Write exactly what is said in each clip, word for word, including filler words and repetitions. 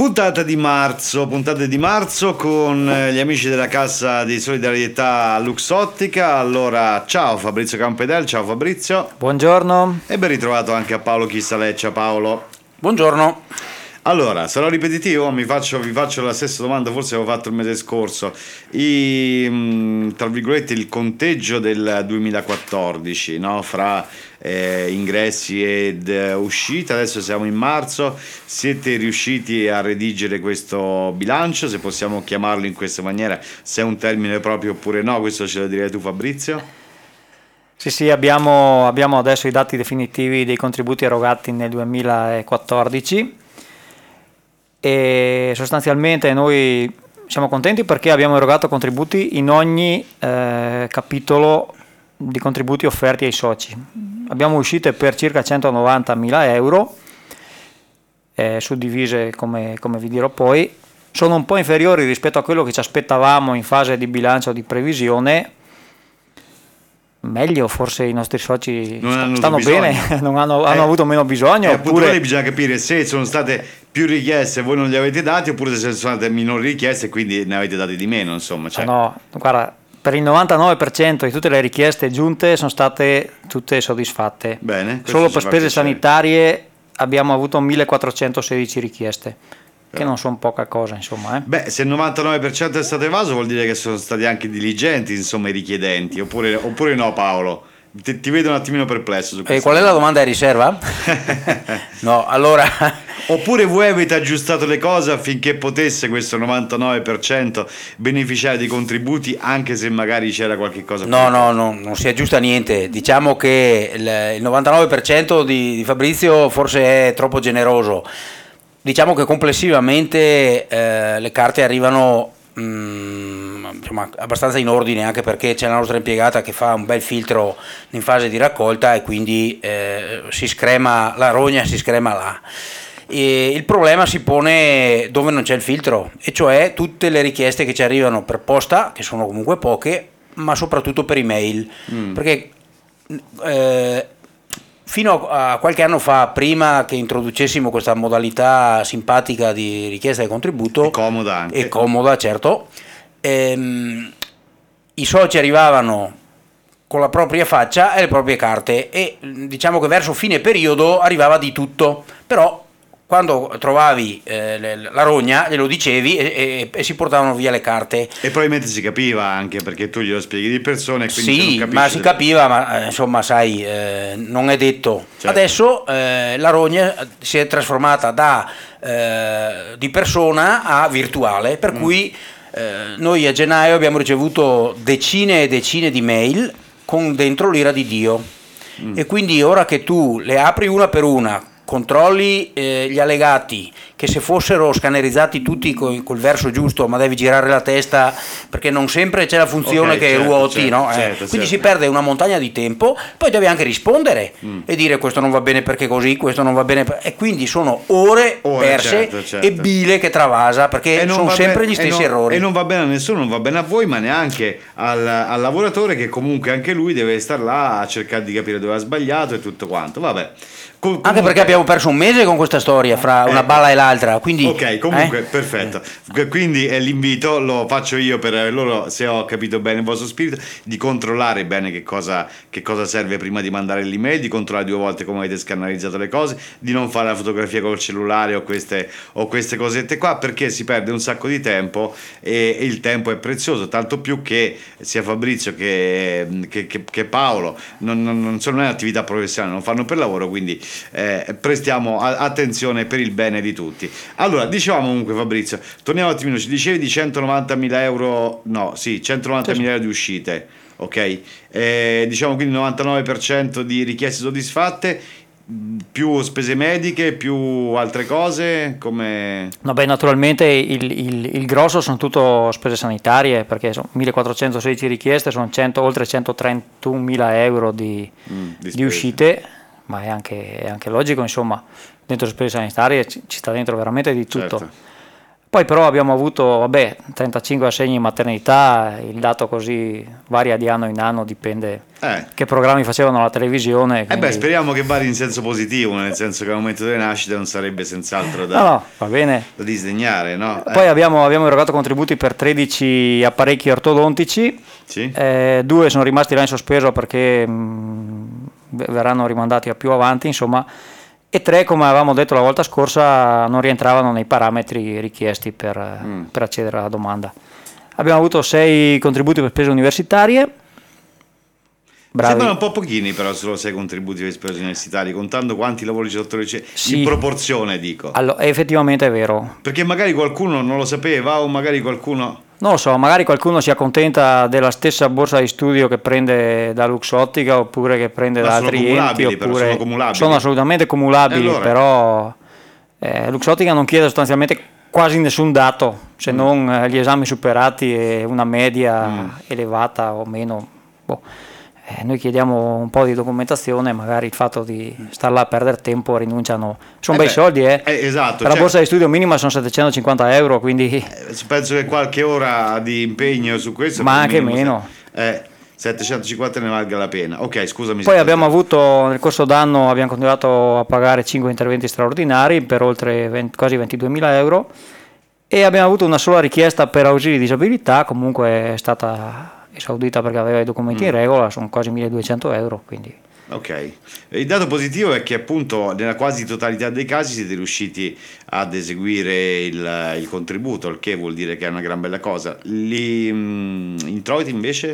Puntata di marzo, puntate di marzo con gli amici della Cassa di Solidarietà Luxottica. Allora, ciao Fabrizio Campedel, ciao Fabrizio. Buongiorno. E ben ritrovato anche a Paolo Chistaleccia. Paolo. Buongiorno. Allora, sarò ripetitivo, mi faccio, vi faccio la stessa domanda, forse avevo fatto il mese scorso. I, tra virgolette, il conteggio del duemilaquattordici, no? Fra eh, ingressi ed eh, uscite, adesso siamo in marzo, siete riusciti a redigere questo bilancio, se possiamo chiamarlo in questa maniera, se è un termine proprio oppure no, questo ce lo direi tu Fabrizio? Sì, sì, abbiamo, abbiamo adesso i dati definitivi dei contributi erogati nel duemilaquattordici. E sostanzialmente noi siamo contenti perché abbiamo erogato contributi in ogni eh, capitolo di contributi offerti ai soci. Abbiamo uscite per circa centonovantamila euro, eh, suddivise come, come vi dirò poi. Sono un po' inferiori rispetto a quello che ci aspettavamo in fase di bilancio di previsione. Meglio, forse i nostri soci non stanno bene, non hanno, hanno eh, avuto meno bisogno. Eh, oppure appunto, bisogna capire se sono state più richieste e voi non li avete dati, oppure se sono state minori richieste e quindi ne avete dati di meno, insomma. Cioè. No, guarda, per il novantanove per cento di tutte le richieste giunte sono state tutte soddisfatte. Bene, solo per spese piacere. sanitarie abbiamo avuto millequattrocentosedici richieste. Che non sono poca cosa, insomma. Eh. Beh, se il novantanove per cento è stato evaso vuol dire che sono stati anche diligenti, insomma, i richiedenti, oppure, oppure no, Paolo? Ti, ti vedo un attimino perplesso su questo. E qual è la domanda? È riserva? No, allora... Oppure voi avete aggiustato le cose affinché potesse questo novantanove per cento beneficiare di contributi, anche se magari c'era qualche cosa? No, no, no, non si aggiusta niente. Diciamo che il, il novantanove per cento di, di Fabrizio forse è troppo generoso. Diciamo che complessivamente eh, le carte arrivano mh, insomma, abbastanza in ordine, anche perché c'è la nostra impiegata che fa un bel filtro in fase di raccolta e quindi eh, si screma la rogna, si screma là. E il problema si pone dove non c'è il filtro, e cioè tutte le richieste che ci arrivano per posta, che sono comunque poche, ma soprattutto per email, mm. perché eh, fino a qualche anno fa, prima che introducessimo questa modalità simpatica di richiesta di contributo, e comoda anche, e comoda certo, ehm, i soci arrivavano con la propria faccia e le proprie carte, e diciamo che verso fine periodo arrivava di tutto, però quando trovavi eh, la rogna glielo dicevi e, e, e si portavano via le carte. E probabilmente si capiva anche perché tu glielo spieghi di persona, e quindi sì, non ma si capiva, ma insomma sai, eh, non è detto. Certo. Adesso eh, la rogna si è trasformata da eh, di persona a virtuale, per mm. cui eh, noi a gennaio abbiamo ricevuto decine e decine di mail con dentro l'ira di Dio, mm. e quindi ora che tu le apri una per una, controlli eh, gli allegati, che se fossero scannerizzati tutti col, col verso giusto, ma devi girare la testa perché non sempre c'è la funzione, okay, che certo, ruoti, certo, no? Eh, certo, quindi certo. si perde una montagna di tempo, poi devi anche rispondere mm. e dire questo non va bene perché così, questo non va bene per... e quindi sono ore, ore perse, certo, certo. e bile che travasa, perché sono sempre bene, gli stessi e non, errori. E non va bene a nessuno, non va bene a voi, ma neanche al, al lavoratore, che comunque anche lui deve stare là a cercare di capire dove ha sbagliato e tutto quanto. Vabbè. Com- Anche comunque... perché abbiamo perso un mese con questa storia fra una ecco. balla e l'altra, quindi ok, comunque eh? perfetto. Quindi eh, l'invito lo faccio io per loro, se ho capito bene il vostro spirito, di controllare bene che cosa, che cosa serve prima di mandare l'email, di controllare due volte come avete scannalizzato le cose, di non fare la fotografia col cellulare o queste, o queste cosette qua, perché si perde un sacco di tempo e, e il tempo è prezioso, tanto più che sia Fabrizio che, che, che, che Paolo non, non, non sono un'attività professionale, non fanno per lavoro, quindi Eh, prestiamo a- attenzione per il bene di tutti. Allora, dicevamo comunque Fabrizio, torniamo un attimino, ci dicevi di centonovantamila euro, no, sì, centonovantamila euro di uscite, ok? Eh, diciamo quindi novantanove per cento di richieste soddisfatte, più spese mediche, più altre cose, come... No, beh, naturalmente il, il, il grosso sono tutto spese sanitarie, perché sono millequattrocentosedici richieste, sono cento, oltre centotrentunomila euro di, mm, di, di uscite, ma è anche, è anche logico, insomma, dentro le spese sanitarie ci, ci sta dentro veramente di tutto. Certo. Poi però abbiamo avuto, vabbè, trentacinque assegni in maternità, il dato così varia di anno in anno, dipende Eh. che programmi facevano alla televisione. Eh quindi- beh, speriamo che vari in senso positivo, nel senso che l'aumento delle nascite non sarebbe senz'altro da, No, no, va bene. da disdegnare, no? Eh, Poi abbiamo, abbiamo erogato contributi per tredici apparecchi ortodontici, sì? eh, due sono rimasti là in sospeso perché mh, verranno rimandati a più avanti, insomma, e tre, come avevamo detto la volta scorsa, non rientravano nei parametri richiesti per, Mm. per accedere alla domanda. Abbiamo avuto sei contributi per spese universitarie. Bravi. Sembrano un po' pochini però solo sei contributi per spese universitarie, contando quanti lavori di sotto ricerca, Sì. in proporzione dico. Allora, effettivamente è vero. Perché magari qualcuno non lo sapeva o magari qualcuno... Non lo so, magari qualcuno si accontenta della stessa borsa di studio che prende da Luxottica oppure che prende Ma da sono altri enti, cumulabili, però, oppure sono cumulabili. sono assolutamente cumulabili, E allora? però eh, Luxottica non chiede sostanzialmente quasi nessun dato, se Mm. non eh, gli esami superati e una media Mm. elevata o meno. Boh. Eh, noi chiediamo un po' di documentazione, magari il fatto di star là a perdere tempo rinunciano. Sono Eh bei beh, soldi, eh. eh, esatto, Per la cioè- borsa di studio minima sono settecentocinquanta euro, quindi Eh, Penso che qualche ora di impegno su questo... Ma per anche minimo meno. se- Eh, settecentocinquanta ne valga la pena. Ok, scusami. poi se- abbiamo avuto nel corso d'anno abbiamo continuato a pagare cinque interventi straordinari per oltre venti, quasi ventiduemila euro e abbiamo avuto una sola richiesta per ausili di disabilità, comunque è stata esaudita perché aveva i documenti Mm. in regola, sono quasi milleduecento euro, quindi Ok, il dato positivo è che appunto nella quasi totalità dei casi siete riusciti ad eseguire il, il contributo, il che vuol dire che è una gran bella cosa. Gli mm, introiti invece?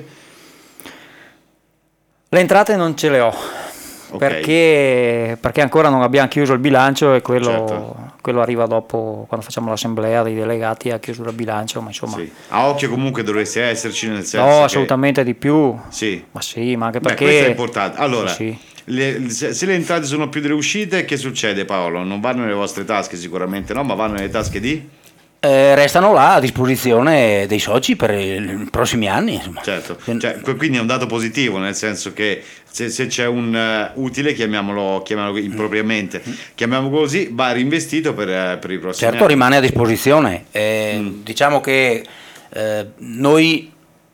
le entrate non ce le ho. Ok. Perché, perché ancora non abbiamo chiuso il bilancio e quello, Certo. quello arriva dopo, quando facciamo l'assemblea dei delegati a chiusura bilancio, ma insomma Sì. A occhio comunque dovreste esserci nel senso no, che- assolutamente di più. Sì. Ma sì, ma anche Beh, perché questo è importante. Allora, Sì, sì. le- se, se le entrate sono più delle uscite, che succede Paolo? Non vanno nelle vostre tasche sicuramente, no? Ma vanno nelle tasche di? Eh, restano là a disposizione dei soci per i prossimi anni. Insomma. Certo, Quindi- cioè, que- quindi è un dato positivo, nel senso che se, se c'è un eh, utile, chiamiamolo, chiamiamolo impropriamente, chiamiamolo così, va reinvestito per, eh, per i prossimi Certo, anni. rimane a disposizione. Eh, Mm. Diciamo che eh, noi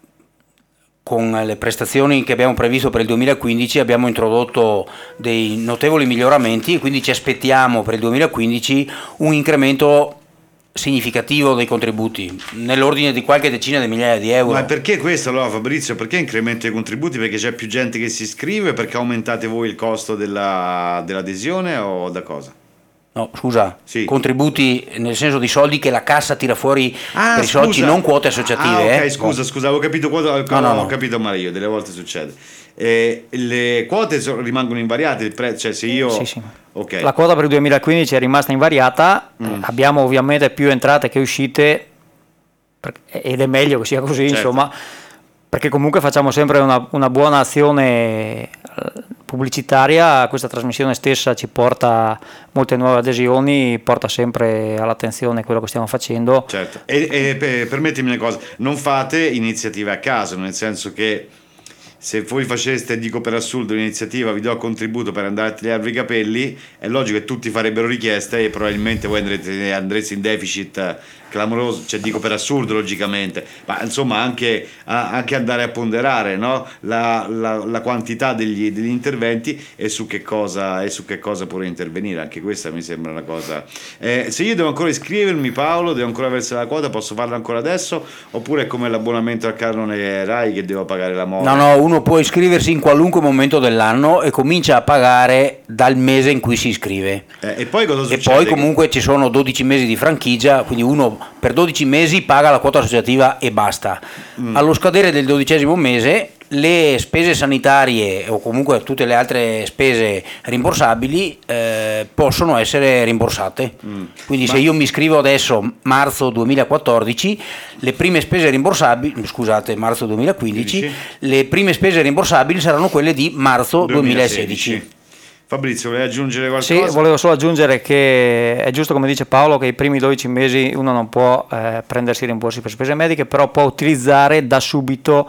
con le prestazioni che abbiamo previsto per il duemilaquindici abbiamo introdotto dei notevoli miglioramenti e quindi ci aspettiamo per il duemilaquindici un incremento significativo dei contributi, nell'ordine di qualche decina di migliaia di euro. Ma perché questo allora Fabrizio? Perché incremento i contributi? Perché c'è più gente che si iscrive? Perché aumentate voi il costo della, dell'adesione o da cosa? No, scusa, Sì. contributi nel senso di soldi che la cassa tira fuori Ah, per i scusa. soci, non quote associative. Ah, ok, eh. scusa, scusa, avevo capito, quota- No, no, ho no. capito male io, delle volte succede. Eh, le quote so- rimangono invariate, il pre- cioè se io... Sì, sì. Ok. La quota per il duemilaquindici è rimasta invariata, Mm. abbiamo ovviamente più entrate che uscite per- ed è meglio che sia così, Certo. insomma, perché comunque facciamo sempre una, una buona azione eh, pubblicitaria, questa trasmissione stessa ci porta molte nuove adesioni, porta sempre all'attenzione quello che stiamo facendo. Certo, e, e per- permettimi una cosa, non fate iniziative a caso, nel senso che se voi faceste, dico per assurdo, un'iniziativa, vi do contributo per andare a tagliarvi i capelli, è logico che tutti farebbero richiesta e probabilmente voi andrete, andrete in deficit eh, clamoroso, cioè dico per assurdo logicamente, ma insomma anche, a- anche andare a ponderare, no? la, la- la quantità degli, degli interventi e su che cosa e su che cosa pure intervenire, anche questa mi sembra una cosa. Eh, se io devo ancora iscrivermi Paolo, devo ancora versare la quota, posso farlo ancora adesso oppure è come l'abbonamento al canone Rai che devo pagare la mole? No, no, uno può iscriversi in qualunque momento dell'anno e comincia a pagare dal mese in cui si iscrive. Eh, e poi cosa E succede? poi comunque ci sono dodici mesi di franchigia, quindi uno per dodici mesi paga la quota associativa e basta. Mm. Allo scadere del dodicesimo mese le spese sanitarie o comunque tutte le altre spese rimborsabili eh, possono essere rimborsate. Mm. Quindi Ma- se io mi iscrivo adesso marzo duemilaquattordici, le prime spese rimborsabili, scusate, marzo duemilaquindici, quindici. le prime spese rimborsabili saranno quelle di marzo duemilasedici. Fabrizio, vuoi aggiungere Sì, qualcosa? volevo solo aggiungere che è giusto come dice Paolo che i primi dodici mesi uno non può eh, prendersi rimborsi per spese mediche, però può utilizzare da subito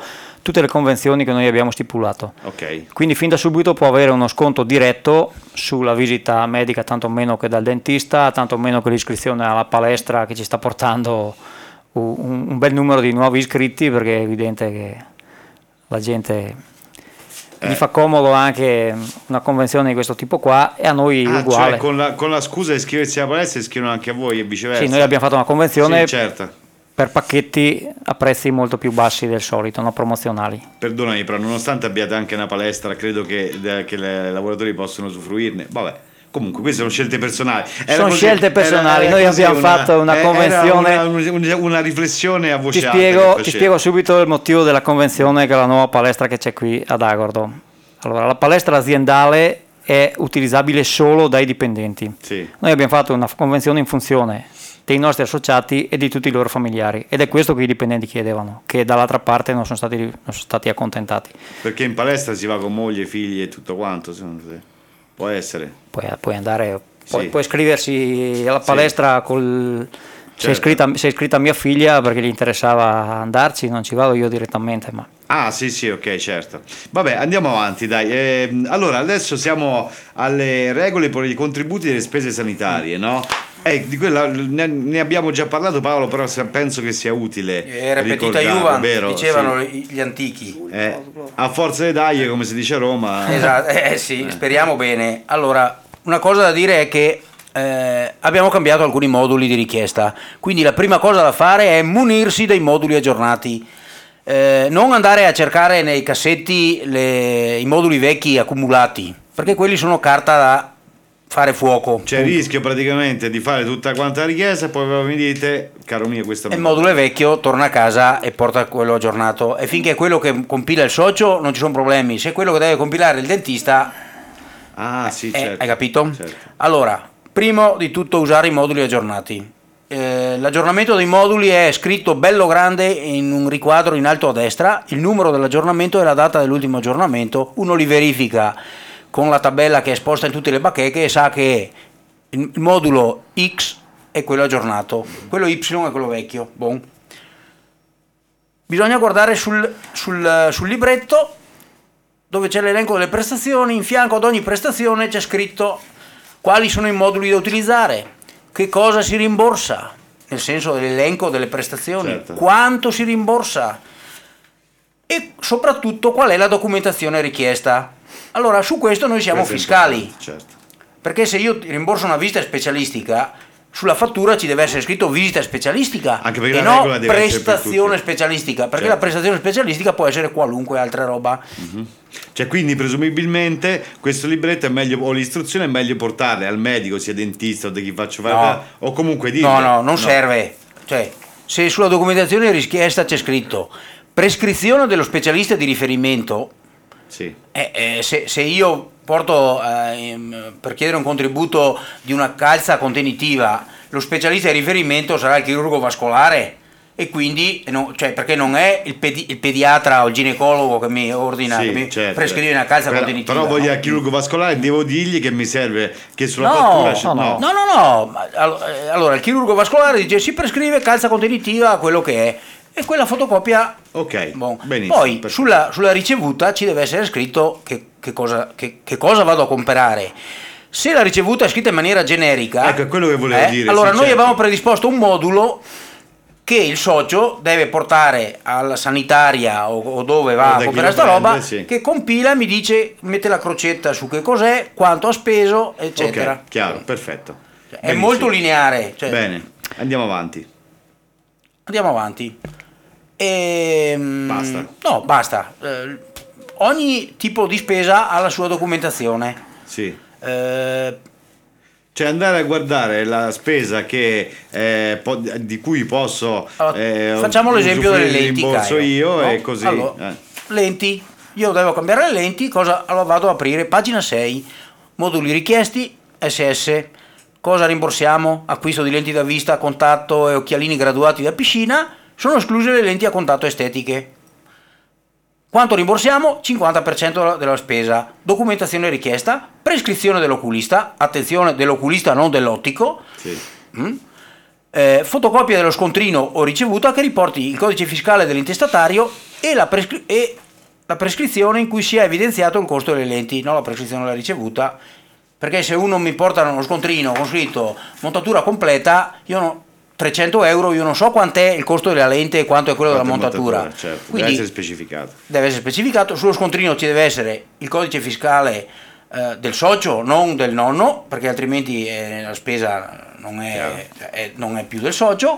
tutte le convenzioni che noi abbiamo stipulato. Ok. Quindi fin da subito può avere uno sconto diretto sulla visita medica, tanto meno che dal dentista, tanto meno che l'iscrizione alla palestra che ci sta portando un, un bel numero di nuovi iscritti, perché è evidente che la gente Eh. gli fa comodo anche una convenzione di questo tipo qua, e a noi Ah, uguale. cioè con la, con la scusa di iscriversi alla palestra iscrivono anche a voi e viceversa. Sì, noi abbiamo fatto una convenzione Sì, certo. per pacchetti a prezzi molto più bassi del solito, no, promozionali. Perdonami, però nonostante abbiate anche una palestra, credo che, che i lavoratori possono usufruirne. Vabbè, comunque queste sono scelte personali. Era Sono così- scelte personali, era- era noi così abbiamo fatto una era convenzione- una, una- una riflessione a voce Ti alta spiego, che ti facevo. spiego subito il motivo della convenzione, che è la nuova palestra che c'è qui ad Agordo. Allora, la palestra aziendale è utilizzabile solo dai dipendenti. Sì. Noi abbiamo fatto una convenzione in funzione dei nostri associati e di tutti i loro familiari, ed è questo che i dipendenti chiedevano, che dall'altra parte non sono stati, non sono stati accontentati. Perché in palestra si va con moglie, figli e tutto quanto, secondo te? Può essere. Puoi, puoi andare, puoi, Sì. puoi iscriversi alla palestra col... Se è Certo. iscritta, se è iscritta mia figlia perché gli interessava andarci, non ci vado io direttamente, ma... Ah, sì, sì, ok, certo. Vabbè, andiamo avanti, dai. Ehm, allora, adesso siamo alle regole per i contributi delle spese sanitarie, no? Eh, di quella ne, ne abbiamo già parlato, Paolo, però se- penso che sia utile Era petita ricordarlo, Juvan, vero? dicevano Sì. gli antichi. Eh, a forza di dai, come si dice a Roma. Esatto, eh sì, speriamo bene. Allora, una cosa da dire è che eh, abbiamo cambiato alcuni moduli di richiesta, quindi la prima cosa da fare è munirsi dei moduli aggiornati. Eh, non andare a cercare nei cassetti le- i moduli vecchi accumulati, perché quelli sono carta da fare fuoco. C'è il rischio praticamente di fare tutta quanta la richiesta e poi mi dite, caro mio, questo E il non modulo è vecchio, torna a casa e porta quello aggiornato. E finché è quello che compila il socio non ci sono problemi. Se è quello che deve compilare il dentista, Ah, sì, eh, certo. hai capito? Certo. Allora, primo di tutto usare i moduli aggiornati. Eh, l'aggiornamento dei moduli è scritto bello grande in un riquadro in alto a destra, il numero dell'aggiornamento e la data dell'ultimo aggiornamento. Uno li verifica con la tabella che è esposta in tutte le bacheche e sa che il il modulo X è quello aggiornato, quello Y è quello vecchio. Bon. Bisogna guardare sul, sul, sul libretto dove c'è l'elenco delle prestazioni. In fianco ad ogni prestazione c'è scritto quali sono i moduli da utilizzare, che cosa si rimborsa, nel senso dell'elenco delle prestazioni, Certo. quanto si rimborsa e soprattutto qual è la documentazione richiesta. Allora, su questo noi siamo Questo è fiscali, importante, certo. perché se io ti rimborso una visita specialistica, sulla fattura ci deve essere scritto visita specialistica Anche perché e la no regola deve essere per prestazione tutti. specialistica, perché Certo. la prestazione specialistica può essere qualunque altra roba. Cioè, quindi presumibilmente questo libretto è meglio, o l'istruzione è meglio portarle al medico, sia dentista o di chi faccio fare, No. o comunque dire. No, no, non serve. Cioè, se sulla documentazione richiesta c'è scritto prescrizione dello specialista di riferimento, Sì. eh, eh, se, se io porto eh, in- per chiedere un contributo di una calza contenitiva, lo specialista di riferimento sarà il chirurgo vascolare, e quindi, no, cioè, perché non è il, pedi- il pediatra o il ginecologo che mi ordina, Sì, che mi certo. prescrive una calza però, contenitiva. però voglio no? al chirurgo vascolare, devo dirgli che mi serve, che sulla No, fattura c'è- no, no. No, no, no, ma allo- eh, allora il chirurgo vascolare dice si prescrive calza contenitiva, quello che è, e quella fotocopia. Ok, Bon. benissimo. Poi perfetto. sulla, sulla ricevuta ci deve essere scritto che, che cosa, che, che cosa vado a comprare. Se la ricevuta è scritta in maniera generica, Ecco, è quello che volevo eh, dire, allora sì, noi certo. abbiamo predisposto un modulo che il socio deve portare alla sanitaria o, o dove va O da a chi comprare lo sta roba, prende, sì. che compila e mi dice, mette la crocetta su che cos'è, quanto ha speso, eccetera. Ok, chiaro, perfetto. È Benissimo. molto lineare. Cioè, Bene, andiamo avanti. andiamo avanti. Ehm, Basta. No, basta. Eh, ogni tipo di spesa ha la sua documentazione. Sì. Eh, Cioè andare a guardare la spesa che, eh, po- di cui posso allora, eh, facciamo l'esempio delle usufruire lenti. il rimborso Caio, io no? e così. Allora, eh. lenti. Io devo cambiare le lenti, cosa? Allora vado ad aprire pagina sei, moduli richiesti, S S. Cosa rimborsiamo? Acquisto di lenti da vista a contatto e occhialini graduati da piscina. Sono escluse le lenti a contatto estetiche. Quanto rimborsiamo? cinquanta per cento della- della spesa. Documentazione richiesta, prescrizione dell'oculista, attenzione dell'oculista non dell'ottico. Sì. Mm? eh, fotocopia dello scontrino o ricevuta che riporti il codice fiscale dell'intestatario e la, prescri- e la prescrizione in cui sia evidenziato il costo delle lenti, non la prescrizione della ricevuta, perché se uno mi porta uno scontrino con scritto montatura completa, io no, trecento euro, io non so quant'è il costo della lente e quanto è quello Quanto della è montatura. montatura, certo. Quindi Deve essere specificato. deve essere specificato, sullo scontrino ci deve essere il codice fiscale eh, del socio, non del nonno, perché altrimenti eh, la spesa non è, è, non è più del socio,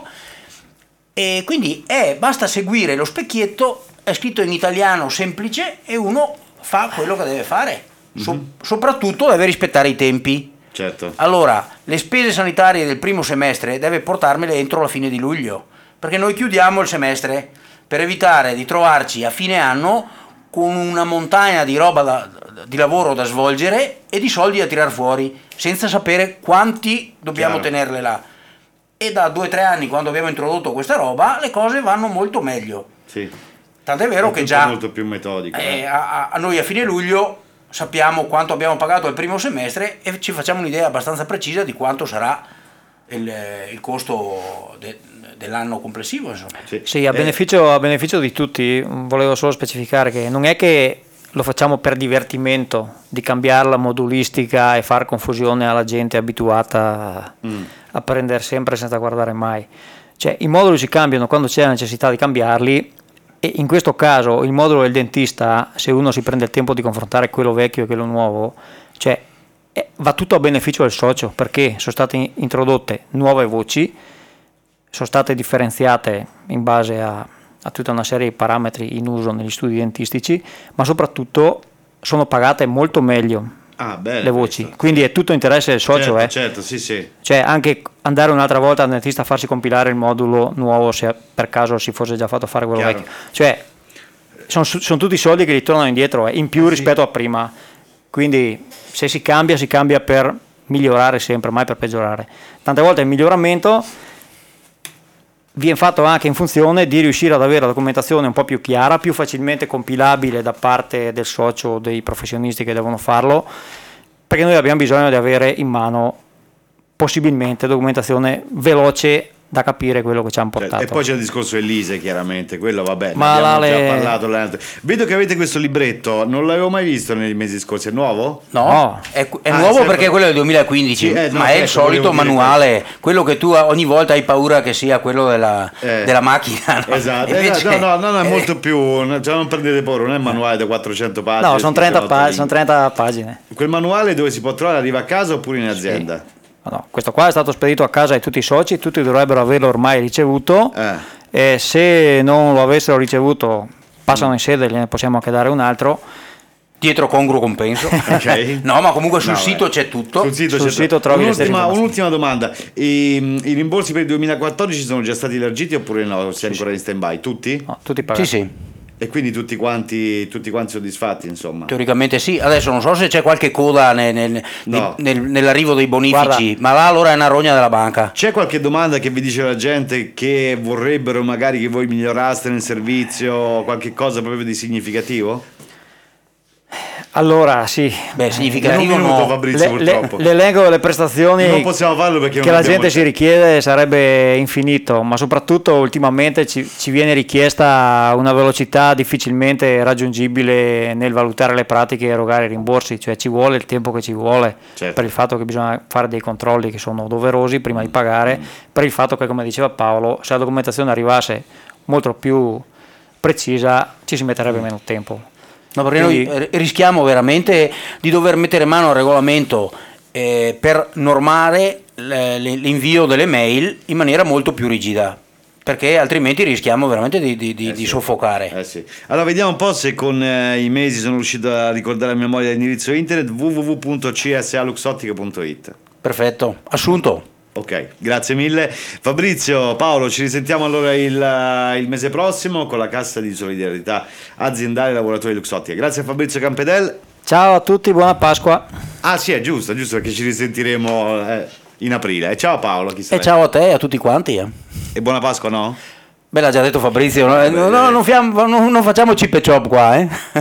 e quindi è, basta seguire lo specchietto, è scritto in italiano semplice e uno fa quello che deve fare, so, mm-hmm. soprattutto deve rispettare i tempi. Certo. Allora, le spese sanitarie del primo semestre deve portarmele entro la fine di luglio, perché noi chiudiamo il semestre per evitare di trovarci a fine anno con una montagna di roba da, di lavoro da svolgere e di soldi da tirar fuori, senza sapere quanti dobbiamo Chiaro. tenerle là. E da due o tre anni, quando abbiamo introdotto questa roba, le cose vanno molto meglio. Sì. Tant'è vero È che tutto già molto più metodico. eh, eh. a, a noi a fine luglio sappiamo quanto abbiamo pagato il primo semestre e ci facciamo un'idea abbastanza precisa di quanto sarà il, il costo de, dell'anno complessivo, insomma. Sì, Sì, a Eh, beneficio, a beneficio di tutti, volevo solo specificare che non è che lo facciamo per divertimento di cambiare la modulistica e far confusione alla gente abituata Mm. a prendere sempre senza guardare mai. Cioè, i moduli si cambiano quando c'è la necessità di cambiarli, e in questo caso il modulo del dentista, se uno si prende il tempo di confrontare quello vecchio e quello nuovo, cioè eh, va tutto a beneficio del socio, perché sono state introdotte nuove voci, sono state differenziate in base a, a tutta una serie di parametri in uso negli studi dentistici, ma soprattutto sono pagate molto meglio Ah, bene, le voci, questo. quindi è tutto interesse del socio. Certo, eh. certo, sì, sì. Cioè anche andare un'altra volta al dentista a farsi compilare il modulo nuovo, se per caso si fosse già fatto fare quello Chiaro. vecchio, cioè sono, sono tutti soldi che ritornano indietro, eh, in più Ah, rispetto sì. a prima, quindi se si cambia si cambia per migliorare sempre, mai per peggiorare. Tante volte il miglioramento viene fatto anche in funzione di riuscire ad avere la documentazione un po' più chiara, più facilmente compilabile da parte del socio o dei professionisti che devono farlo, perché noi abbiamo bisogno di avere in mano possibilmente documentazione veloce da capire quello che ci hanno portato. E poi c'è il discorso dell'I S E, chiaramente, quello vabbè, ne Ma abbiamo là già le- parlato. l'altro. Vedo che avete questo libretto, non l'avevo mai visto nei mesi scorsi, è nuovo? No, No. è, è Ah, nuovo sempre- perché è quello del duemilaquindici, Sì, eh, no, ma è il ecco, solito volevo dire manuale, quello che tu ogni volta hai paura che sia quello della, Eh. della macchina. No? Esatto, Invece- eh, no, no, no, è eh, molto più, cioè non prendete paura, non è un manuale da quattrocento pagine. No, sono scritto trenta, in otto pa- lingue. sono trenta pagine. Quel manuale dove si può trovare arriva a casa oppure in azienda? No, no, questo qua è stato spedito a casa ai tutti i soci, tutti dovrebbero averlo ormai ricevuto, Eh. e se non lo avessero ricevuto passano in sede, gliene possiamo anche dare un altro. dietro congruo compenso. Ok. No, ma comunque sul No, sito eh. c'è tutto. Sul sito, Sul c'è sito tutto. trovi le stesse un'ultima, informazioni. un'ultima domanda: I, i rimborsi per il duemilaquattordici sono già stati elargiti oppure no? Si è ancora in stand by? Tutti? No, tutti Sì, pagati. sì. E quindi tutti quanti, tutti quanti soddisfatti, insomma. Teoricamente sì, adesso non so se c'è qualche coda nel- nel- No. nel- nell'arrivo dei bonifici, Guarda. ma là allora è una rogna della banca. C'è qualche domanda che vi dice la gente che vorrebbero magari che voi miglioraste nel servizio, qualche cosa proprio di significativo? Allora, sì. Beh, In un significativo minuto, no. Fabrizio, Le, le, purtroppo. le leggo le prestazioni Non possiamo farlo perché che non la abbiamo gente si tempo. richiede, sarebbe infinito, ma soprattutto ultimamente ci, ci viene richiesta una velocità difficilmente raggiungibile nel valutare le pratiche e erogare i rimborsi, cioè ci vuole il tempo che ci vuole, Certo. per il fatto che bisogna fare dei controlli che sono doverosi prima di pagare, per il fatto che, come diceva Paolo, se la documentazione arrivasse molto più precisa ci si metterebbe meno tempo. No, perché Quindi- noi eh, rischiamo veramente di dover mettere mano al regolamento eh, per normare le- le- l'invio delle mail in maniera molto più rigida, perché altrimenti rischiamo veramente di, di- di- Eh di sì. soffocare. Eh sì. Allora vediamo un po' se con eh, i mesi sono riuscito a ricordare a memoria l'indirizzo internet w w w punto c s a luxottica punto i t. Perfetto, assunto. Ok, grazie mille. Fabrizio, Paolo, ci risentiamo allora il, eh, il mese prossimo con la cassa di solidarietà aziendale lavoratori Luxottica. Grazie a Fabrizio Campedel. Ciao a tutti, buona Pasqua. Ah sì, è giusto, è giusto perché ci risentiremo eh, in aprile. E ciao Paolo, chi E sarai? ciao a te e a tutti quanti. eh. E buona Pasqua, no? Beh, l'ha già detto Fabrizio, no, no, non, fiam- non- non facciamo chip e chop qua, eh.